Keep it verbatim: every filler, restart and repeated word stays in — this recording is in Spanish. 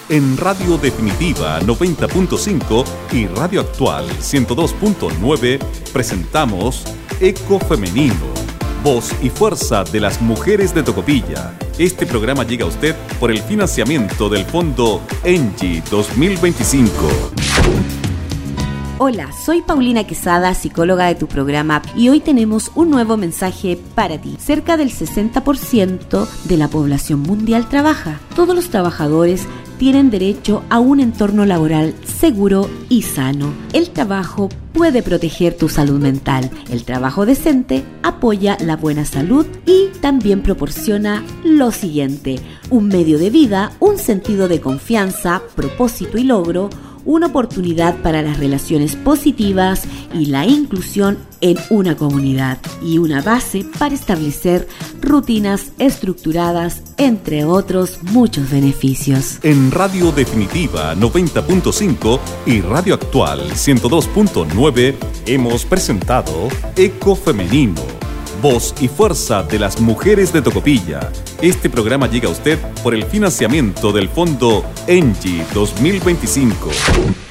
En Radio Definitiva noventa punto cinco y Radio Actual ciento dos punto nueve presentamos Ecofemenino, voz y fuerza de las mujeres de Tocopilla. Este programa llega a usted por el financiamiento del Fondo ENGIE dos mil veinticinco. Hola, soy Paulina Quesada, psicóloga de tu programa, y hoy tenemos un nuevo mensaje para ti. Cerca del sesenta por ciento de la población mundial trabaja. Todos los trabajadores tienen derecho a un entorno laboral seguro y sano. El trabajo puede proteger tu salud mental. El trabajo decente apoya la buena salud y también proporciona lo siguiente: un medio de vida, un sentido de confianza, propósito y logro, una oportunidad para las relaciones positivas y la inclusión en una comunidad, y una base para establecer rutinas estructuradas, entre otros muchos beneficios. En Radio Definitiva noventa punto cinco y Radio Actual ciento dos punto nueve hemos presentado Ecofemenino, voz y fuerza de las mujeres de Tocopilla. Este programa llega a usted por el financiamiento del Fondo ENGIE dos mil veinticinco.